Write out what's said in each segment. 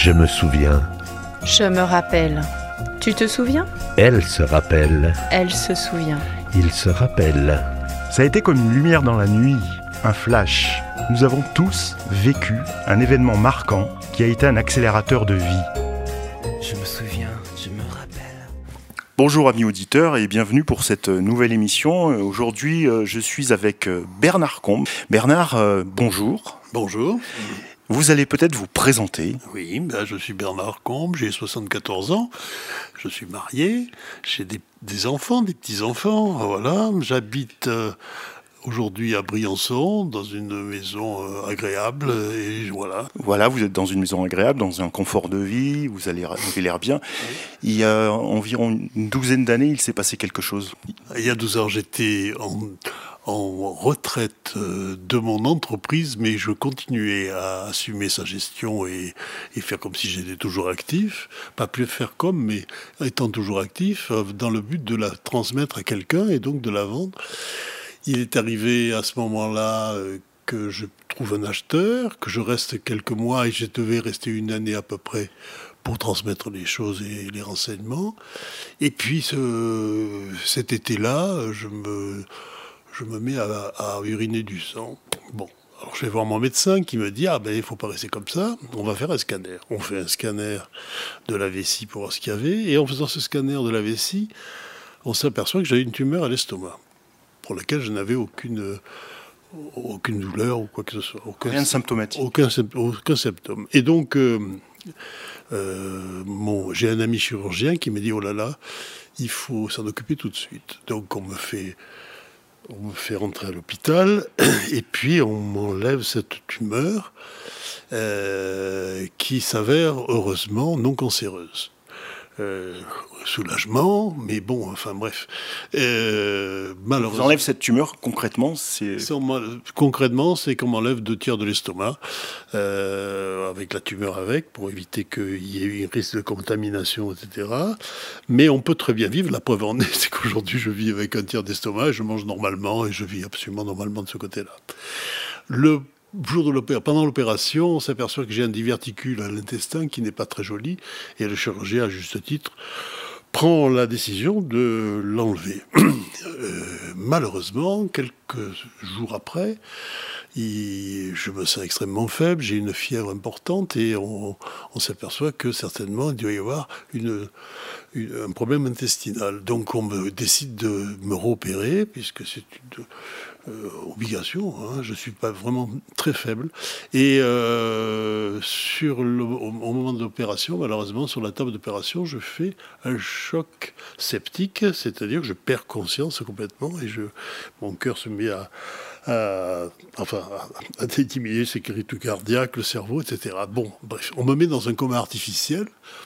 Je me souviens. Je me rappelle. Tu te souviens ? Elle se rappelle. Elle se souvient. Il se rappelle. Ça a été comme une lumière dans la nuit, un flash. Nous avons tous vécu un événement marquant qui a été un accélérateur de vie. Je me souviens, je me rappelle. Bonjour amis auditeurs et bienvenue pour cette nouvelle émission. Aujourd'hui, je suis avec Bernard Combe. Bernard, bonjour. Bonjour. Vous allez peut-être vous présenter. Oui, je suis Bernard Combe, j'ai 74 ans, je suis marié, j'ai des enfants, des petits-enfants, voilà. J'habite aujourd'hui à Briançon, dans une maison agréable, et voilà. Voilà, vous êtes dans une maison agréable, dans un confort de vie, vous avez l'air bien. Il y a environ une douzaine d'années, il s'est passé quelque chose. Il y a 12 ans, j'étais en retraite de mon entreprise, mais je continuais à assumer sa gestion et faire comme si j'étais toujours actif. Pas plus faire comme, mais étant toujours actif, dans le but de la transmettre à quelqu'un et donc de la vendre. Il est arrivé à ce moment-là que je trouve un acheteur, que je reste quelques mois et je devais rester une année à peu près pour transmettre les choses et les renseignements. Et puis cet été-là, je me mets à uriner du sang. Bon, alors je vais voir mon médecin qui me dit « Ah ben il faut pas rester comme ça, on va faire un scanner ». On fait un scanner de la vessie pour voir ce qu'il y avait. Et en faisant ce scanner de la vessie, on s'aperçoit que j'avais une tumeur à l'estomac, pour laquelle je n'avais aucune douleur ou quoi que ce soit. Rien de symptomatique. Aucun symptôme. Et donc, j'ai un ami chirurgien qui m'a dit « Oh là là, il faut s'en occuper tout de suite ». Donc on me fait rentrer à l'hôpital et puis on m'enlève cette tumeur qui s'avère heureusement non cancéreuse. Soulagement, mais bon, enfin bref. Malheureusement. Vous enlève cette tumeur, concrètement, Concrètement, c'est qu'on m'enlève 2 tiers de l'estomac, avec la tumeur pour éviter qu'il y ait eu un risque de contamination, etc. Mais on peut très bien vivre. La preuve en est, c'est qu'aujourd'hui, je vis avec 1 tiers d'estomac, et je mange normalement, et je vis absolument normalement de ce côté-là. Pendant l'opération, on s'aperçoit que j'ai un diverticule à l'intestin qui n'est pas très joli, et le chirurgien, à juste titre, prend la décision de l'enlever. Malheureusement, quelques jours après, je me sens extrêmement faible, j'ai une fièvre importante et on s'aperçoit que certainement il doit y avoir un problème intestinal. Donc on me décide de me réopérer puisque c'est une obligation, hein, je ne suis pas vraiment très faible. Et au moment de l'opération, malheureusement, sur la table d'opération, je fais un choc septique, c'est-à-dire que je perds conscience complètement et mon cœur se met à diminuer ses rythmes cardiaques, le cerveau, etc. Bon, bref, on me met dans un coma artificiel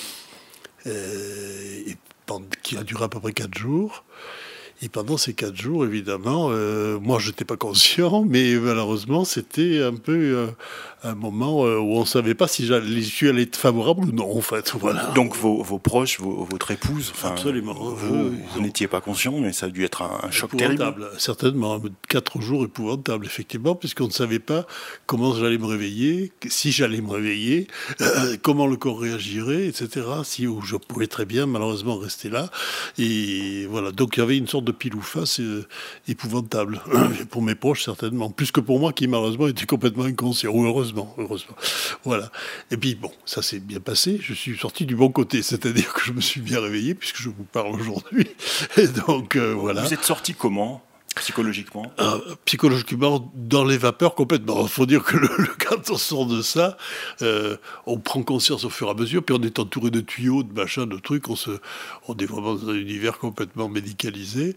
qui a duré à peu près 4 jours. Et pendant ces 4 jours, évidemment, moi, je n'étais pas conscient, mais malheureusement, c'était un peu un moment où on ne savait pas si l'issue allait être favorable ou non, en fait. Voilà. Donc vos proches, votre épouse, absolument. Vous n'étiez pas conscient, mais ça a dû être un choc terrible. Certainement. 4 jours épouvantables, effectivement, puisqu'on ne savait pas comment j'allais me réveiller, si j'allais me réveiller, comment le corps réagirait, etc. Où je pouvais très bien, malheureusement, rester là. Et voilà. Donc, il y avait une sorte de pile ou face épouvantable. Pour mes proches, certainement. Plus que pour moi, qui, malheureusement, était complètement inconscient. Ou heureusement. Voilà. Et puis, bon, ça s'est bien passé. Je suis sorti du bon côté. C'est-à-dire que je me suis bien réveillé, puisque je vous parle aujourd'hui. Et donc, voilà. Vous êtes sorti comment ? Psychologiquement Psychologiquement, dans les vapeurs complètement. Il faut dire que quand on sort de ça, on prend conscience au fur et à mesure, puis on est entouré de tuyaux, de machins, de trucs, on est vraiment dans un univers complètement médicalisé.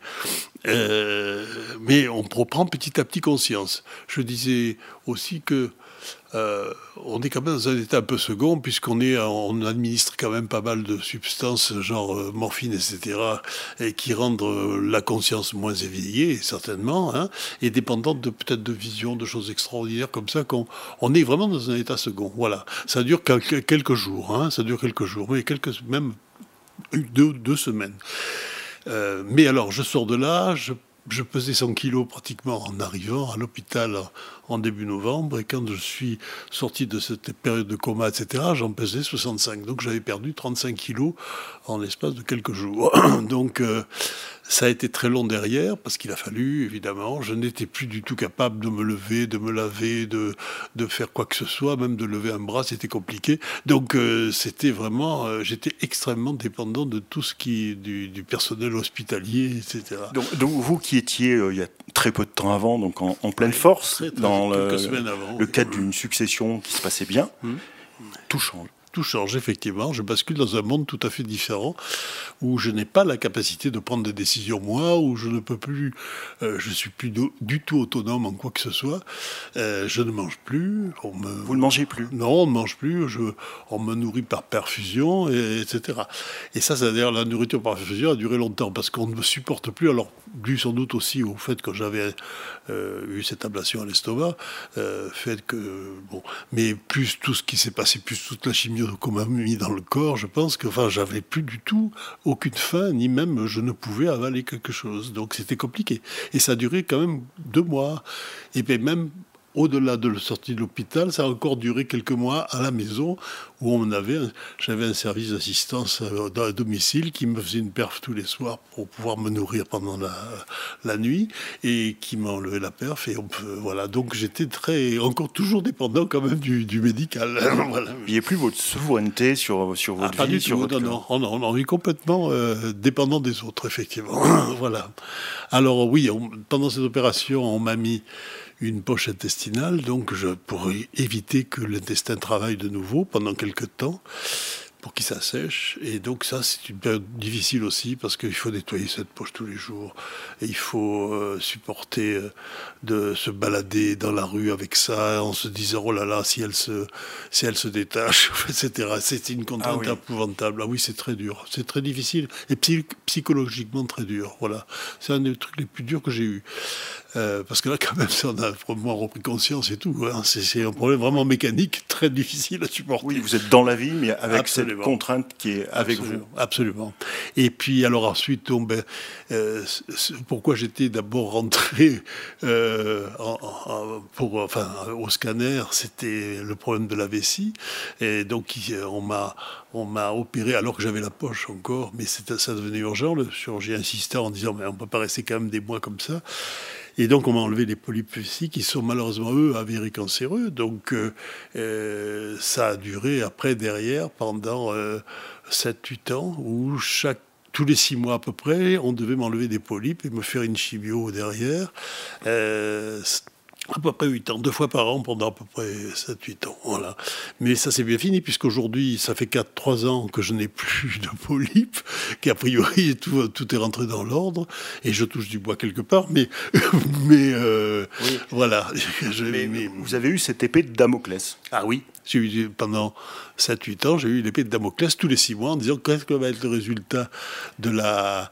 Mais on reprend petit à petit conscience. Je disais aussi que on est quand même dans un état un peu second, puisqu'on administre quand même pas mal de substances, genre morphine, etc., et qui rendent la conscience moins éveillée, certainement, hein, et dépendante peut-être de visions, de choses extraordinaires comme ça, on est vraiment dans un état second. Voilà. Ça dure quelques jours, hein, mais même 2 semaines. Mais alors, je sors de là, je pesais 100 kilos pratiquement en arrivant à l'hôpital en début novembre, et quand je suis sorti de cette période de coma, etc., j'en pesais 65. Donc j'avais perdu 35 kilos en l'espace de quelques jours. Donc ça a été très long derrière, parce qu'il a fallu, évidemment, je n'étais plus du tout capable de me lever, de me laver, de faire quoi que ce soit, même de lever un bras, c'était compliqué. Donc c'était vraiment, j'étais extrêmement dépendant de tout ce qui du personnel hospitalier, etc. Donc vous qui étiez il y a très peu de temps avant, donc en pleine force, très, dans quelques semaines avant, le cadre d'une succession qui se passait bien, tout change. Tout change, effectivement. Je bascule dans un monde tout à fait différent, où je n'ai pas la capacité de prendre des décisions moi, où je ne peux plus, je suis plus du tout autonome en quoi que ce soit. Je ne mange plus. Vous ne mangez plus? Non, on ne mange plus. On me nourrit par perfusion, etc. Et ça, c'est-à-dire la nourriture par perfusion a duré longtemps, parce qu'on ne me supporte plus. Alors, dû sans doute aussi au fait que j'avais eu cette ablation à l'estomac, fait que, bon, mais plus tout ce qui s'est passé, plus toute la chimie qu'on m'a mis dans le corps, je pense que, enfin, j'avais plus du tout aucune faim, ni même je ne pouvais avaler quelque chose. Donc c'était compliqué. Et ça a duré quand même 2 mois. Et puis même au-delà de la sortie de l'hôpital, ça a encore duré quelques mois à la maison, où j'avais un service d'assistance à domicile qui me faisait une perf tous les soirs pour pouvoir me nourrir pendant la nuit, et qui m'a enlevé la perf. Et voilà, donc j'étais encore toujours dépendant quand même du médical. Voilà. Il n'y a plus votre souveraineté sur votre pas vie, du sur tout, votre non, on est complètement dépendant des autres, effectivement. Voilà. Alors oui, pendant cette opération, on m'a mis une poche intestinale, donc pour éviter que l'intestin travaille de nouveau pendant quelques temps, pour qu'il s'assèche. Et donc ça, c'est une période difficile aussi, parce qu'il faut nettoyer cette poche tous les jours. Et il faut supporter de se balader dans la rue avec ça, en se disant, oh là là, si elle se détache, etc. C'est une contrainte épouvantable. Ah oui, c'est très dur. C'est très difficile. Et psychologiquement très dur. Voilà. C'est un des trucs les plus durs que j'ai eu. Parce que là, quand même, on a vraiment repris conscience et tout. Hein. C'est un problème vraiment mécanique, très difficile à supporter. Oui, vous êtes dans la vie, mais avec cette contrainte qui est avec vous. Absolument. Et puis, alors ensuite, pourquoi j'étais d'abord rentré au scanner, c'était le problème de la vessie. Et donc, on m'a opéré alors que j'avais la poche encore, mais ça devenait urgent. Le chirurgien insistait en disant, mais on ne peut pas rester quand même des mois comme ça. Et donc, on m'a enlevé les polypes vessiques qui sont malheureusement, eux, avérés cancéreux. Donc, ça a duré après, derrière, pendant 7-8 ans, où tous les 6 mois à peu près, on devait m'enlever des polypes et me faire une chimio derrière. À peu près 8 ans, 2 fois par an pendant à peu près 7-8 ans. Voilà. Mais ça c'est bien fini, puisqu'aujourd'hui, ça fait 3 ans que je n'ai plus de polypes, qu'a priori tout est rentré dans l'ordre, et je touche du bois quelque part, mais voilà. Mais vous avez eu cette épée de Damoclès. Ah oui, j'ai eu pendant 7-8 ans, j'ai eu l'épée de Damoclès tous les 6 mois en disant qu'est-ce que va être le résultat de la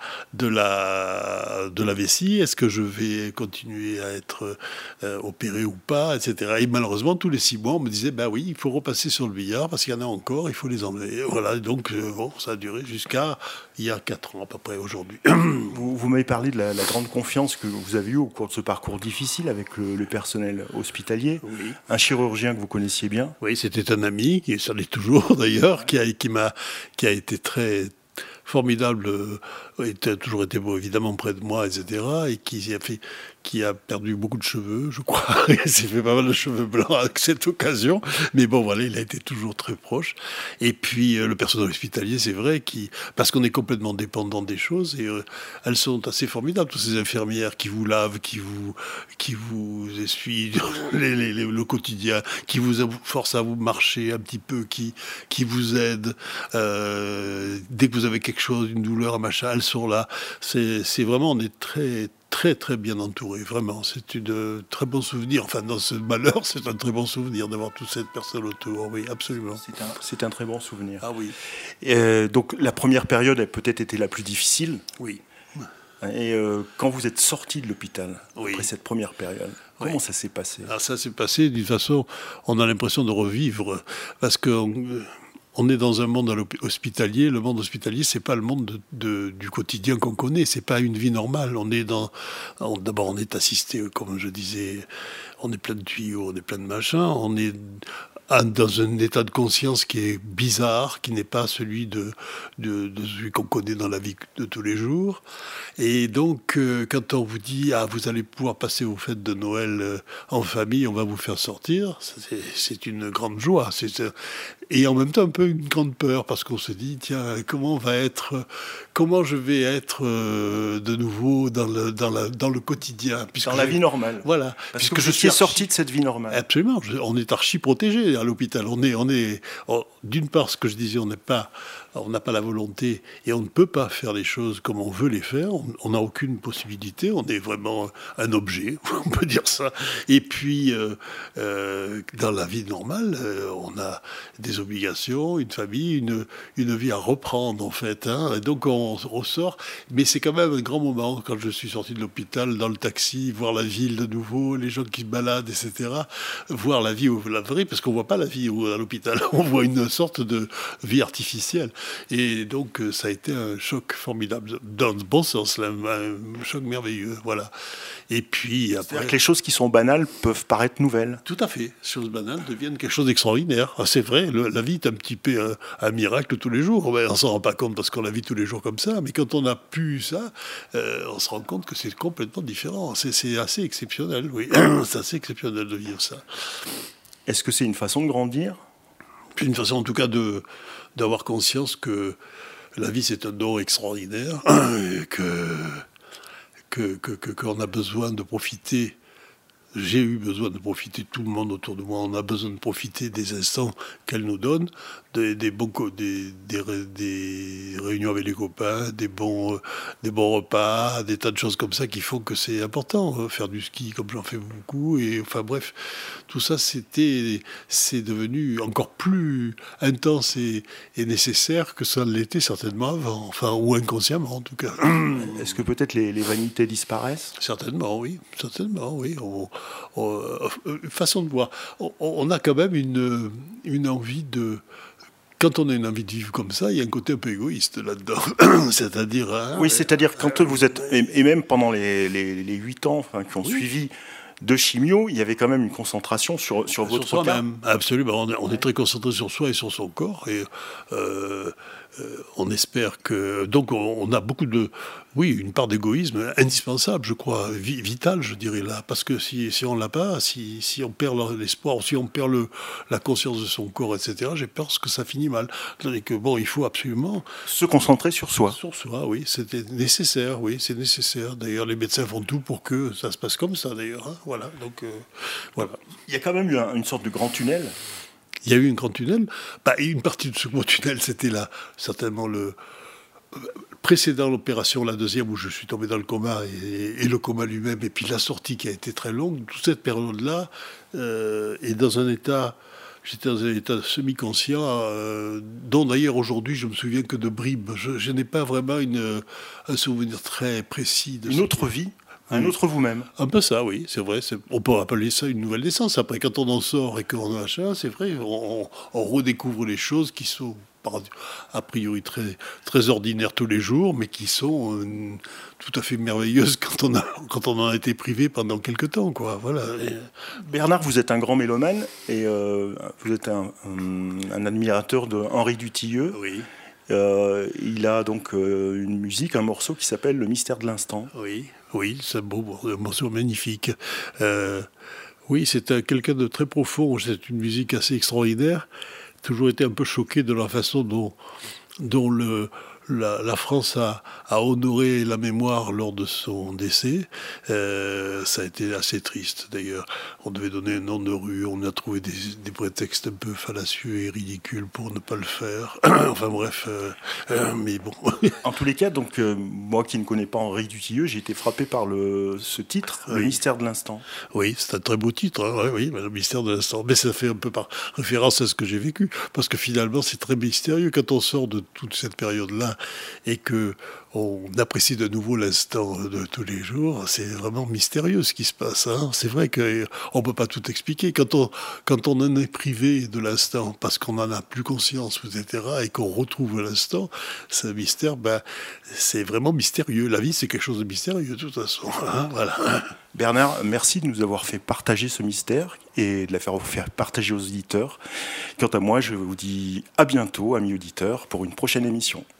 vessie, est-ce que je vais continuer à être opéré ou pas, etc. Et malheureusement, tous les 6 mois, on me disait, ben oui, il faut repasser sur le billard parce qu'il y en a encore, il faut les enlever. Voilà, donc ça a duré jusqu'à il y a 4 ans à peu près aujourd'hui. Vous m'avez parlé de la grande confiance que vous avez eue au cours de ce parcours difficile avec le personnel hospitalier. Oui. Un chirurgien que vous connaissiez bien. Oui, c'était un ami, qui ça l'est toujours d'ailleurs, qui a été très formidable, a toujours été évidemment près de moi, etc., et qui a perdu beaucoup de cheveux, je crois. Il s'est fait pas mal de cheveux blancs avec cette occasion. Mais bon, voilà, il a été toujours très proche. Et puis, le personnel hospitalier, c'est vrai, parce qu'on est complètement dépendant des choses, et elles sont assez formidables, toutes ces infirmières qui vous lavent, qui vous essuient le quotidien, qui vous forcent à vous marcher un petit peu, qui vous aident. Dès que vous avez quelque chose, une douleur, un machin, elles sont là. C'est vraiment, on est très, très, très bien entouré, vraiment. C'est un très bon souvenir. Enfin, dans ce malheur, c'est un très bon souvenir d'avoir toute cette personne autour. Oui, absolument. C'est un très bon souvenir. Ah oui. Donc, la première période a peut-être été la plus difficile. Oui. Et quand vous êtes sorti de l'hôpital, après cette première période, comment ça s'est passé ? Alors, ça s'est passé d'une façon, on a l'impression de revivre, parce que on est dans un monde hospitalier. Le monde hospitalier, c'est pas le monde du quotidien qu'on connaît. C'est pas une vie normale. D'abord, on est assisté, comme je disais, on est plein de tuyaux, on est plein de machins. On est dans un état de conscience qui est bizarre, qui n'est pas celui de celui qu'on connaît dans la vie de tous les jours. Et donc, quand on vous dit « Ah, vous allez pouvoir passer vos fêtes de Noël en famille, on va vous faire sortir », c'est une grande joie. Et en même temps, un peu une grande peur, parce qu'on se dit « Tiens, comment je vais être de nouveau dans le quotidien ?» Dans la vie normale. Voilà. Parce que je suis sorti de cette vie normale. Absolument. On est archi protégé à l'hôpital. D'une part, ce que je disais, on n'a pas la volonté et on ne peut pas faire les choses comme on veut les faire. On n'a aucune possibilité. On est vraiment un objet, on peut dire ça. Et puis, dans la vie normale, on a des obligations, une famille, une vie à reprendre, en fait. Et donc, on ressort. Mais c'est quand même un grand moment, quand je suis sorti de l'hôpital, dans le taxi, voir la ville de nouveau, les gens qui se baladent, etc. Voir la vie, la vraie, parce qu'on ne voit pas la vie à l'hôpital. On voit une sorte de vie artificielle. Et donc, ça a été un choc formidable, dans le bon sens, là, un choc merveilleux, voilà. Et puis après... C'est-à-dire que les choses qui sont banales peuvent paraître nouvelles. Tout à fait. Les choses banales deviennent quelque chose d'extraordinaire. C'est vrai, la vie est un petit peu un miracle tous les jours. On ne s'en rend pas compte parce qu'on la vit tous les jours comme ça, mais quand on n'a plus ça, on se rend compte que c'est complètement différent. C'est assez exceptionnel, oui. C'est assez exceptionnel de vivre ça. Est-ce que c'est une façon de grandir ? C'est une façon, en tout cas, d'avoir conscience que la vie, c'est un don extraordinaire, et qu'on a besoin de profiter. J'ai eu besoin de profiter, tout le monde autour de moi, on a besoin de profiter des instants qu'elle nous donne, des réunions avec les copains, des bons repas, des tas de choses comme ça qui font que c'est important. Faire du ski comme j'en fais beaucoup, et enfin bref, tout ça c'est devenu encore plus intense et nécessaire que ça l'était certainement avant, enfin, ou inconsciemment en tout cas. Est-ce que peut-être les vanités disparaissent ? Certainement, oui. Façon de voir. On a quand même une envie de... Quand on a une envie de vivre comme ça, il y a un côté un peu égoïste là-dedans. C'est-à-dire... oui, c'est-à-dire quand vous êtes... Et même pendant les 8 ans qui ont suivi de chimio, il y avait quand même une concentration sur votre cas. Même. Absolument. On est très concentré sur soi et sur son corps. Et on espère que... Donc on a beaucoup de... Oui, une part d'égoïsme indispensable, je crois, vitale, je dirais là. Parce que si on ne l'a pas, si on perd l'espoir, si on perd la conscience de son corps, etc., j'ai peur que ça finit mal. C'est-à-dire que, il faut absolument... Se concentrer sur soi. Sur soi, oui. C'était nécessaire, oui, c'est nécessaire. D'ailleurs, les médecins font tout pour que ça se passe comme ça, d'ailleurs. Hein. Voilà, donc, voilà. Il y a quand même eu une sorte de grand tunnel. Il y a eu un grand tunnel. Une partie de ce grand tunnel, c'était là, certainement précédant l'opération, la deuxième, où je suis tombé dans le coma, et le coma lui-même, et puis la sortie qui a été très longue, toute cette période-là, et j'étais dans un état semi-conscient, dont d'ailleurs aujourd'hui je me souviens que de bribes. Je n'ai pas vraiment un souvenir très précis de une autre vie. Un autre vous-même. Un peu ça, oui, c'est vrai. On peut appeler ça une nouvelle naissance. Après, quand on en sort et qu'on a machin, c'est vrai, on redécouvre les choses qui sont a priori très, très ordinaires tous les jours, mais qui sont tout à fait merveilleuses quand on en a été privé pendant quelque temps, quoi. Voilà. Bernard, vous êtes un grand mélomane et vous êtes un admirateur de Henri Dutilleux. Oui. Il a donc une musique, un morceau qui s'appelle Le Mystère de l'Instant. Oui, c'est un morceau magnifique. Oui, c'est quelqu'un de très profond, c'est une musique assez extraordinaire. Toujours été un peu choqué de la façon dont la France a honoré la mémoire lors de son décès. Ça a été assez triste, d'ailleurs. On devait donner un nom de rue, on a trouvé des prétextes un peu fallacieux et ridicules pour ne pas le faire. Enfin bref, mais bon. En tous les cas, donc, moi qui ne connais pas Henri Dutilleux, j'ai été frappé par ce titre, Le Mystère de l'Instant. Oui, c'est un très beau titre, hein, oui, Le Mystère de l'Instant. Mais ça fait un peu par référence à ce que j'ai vécu, parce que finalement, c'est très mystérieux quand on sort de toute cette période-là, et que on apprécie de nouveau l'instant de tous les jours, c'est vraiment mystérieux ce qui se passe. Hein. C'est vrai qu'on ne peut pas tout expliquer. Quand on en est privé de l'instant, parce qu'on n'en a plus conscience, etc., et qu'on retrouve l'instant, c'est un mystère, c'est vraiment mystérieux. La vie, c'est quelque chose de mystérieux, de toute façon. Hein, voilà. Bernard, merci de nous avoir fait partager ce mystère et de la faire partager aux auditeurs. Quant à moi, je vous dis à bientôt, amis auditeurs, pour une prochaine émission.